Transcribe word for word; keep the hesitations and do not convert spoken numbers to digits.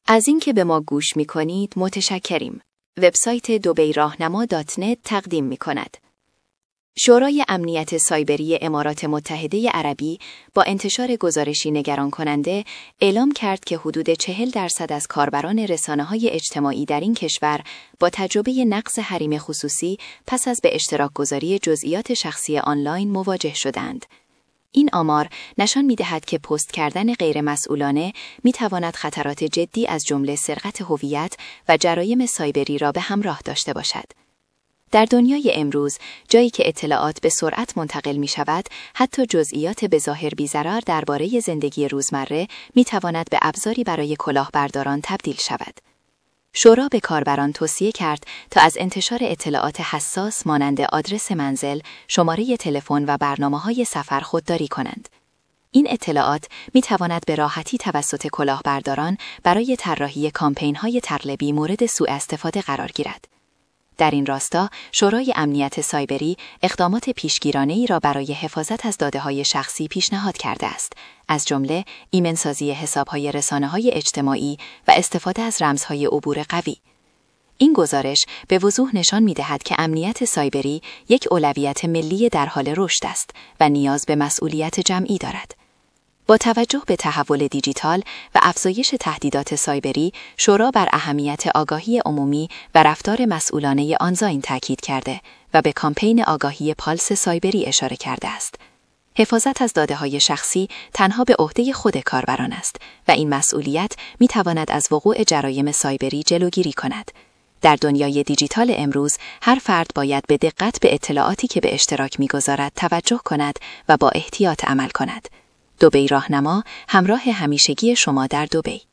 از اینکه به ما گوش می‌کنید متشکریم. وبسایت دبی راهنما دات نت تقدیم می‌کند. شورای امنیت سایبری امارات متحده عربی با انتشار گزارشی نگران کننده اعلام کرد که حدود چهل درصد از کاربران رسانه‌های اجتماعی در این کشور با تجربه نقض حریم خصوصی پس از به اشتراک گذاری جزئیات شخصی آنلاین مواجه شدند. این آمار نشان می‌دهد که پست کردن غیرمسئولانه می‌تواند خطرات جدی از جمله سرقت هویت و جرایم سایبری را به همراه داشته باشد. در دنیای امروز، جایی که اطلاعات به سرعت منتقل می‌شود، حتی جزئیات بظاهر بی‌ضرر درباره زندگی روزمره می‌تواند به ابزاری برای کلاهبرداران تبدیل شود. شورا به کاربران توصیه کرد تا از انتشار اطلاعات حساس مانند آدرس منزل، شماره تلفن و برنامه‌های سفر خودداری کنند. این اطلاعات می‌تواند به راحتی توسط کلاهبرداران برای طراحی کامپین‌های تقلبی مورد سوء استفاده قرار گیرد. در این راستا، شورای امنیت سایبری اقدامات پیشگیرانه‌ای را برای حفاظت از داده‌های شخصی پیشنهاد کرده است، از جمله ایمنسازی حساب‌های رسانه‌های اجتماعی و استفاده از رمزهای عبور قوی. این گزارش به وضوح نشان می‌دهد که امنیت سایبری یک اولویت ملی در حال رشد است و نیاز به مسئولیت جمعی دارد. با توجه به تحول دیجیتال و افزایش تهدیدات سایبری، شورا بر اهمیت آگاهی عمومی و رفتار مسئولانه آنلاین تاکید کرده و به کامپین آگاهی پالس سایبری اشاره کرده است. حفاظت از داده‌های شخصی تنها به عهده خود کاربران است و این مسئولیت می‌تواند از وقوع جرایم سایبری جلوگیری کند. در دنیای دیجیتال امروز، هر فرد باید به دقت به اطلاعاتی که به اشتراک می‌گذارد توجه کند و با احتیاط عمل کند. دبی راهنما، همراه همیشگی شما در دبی.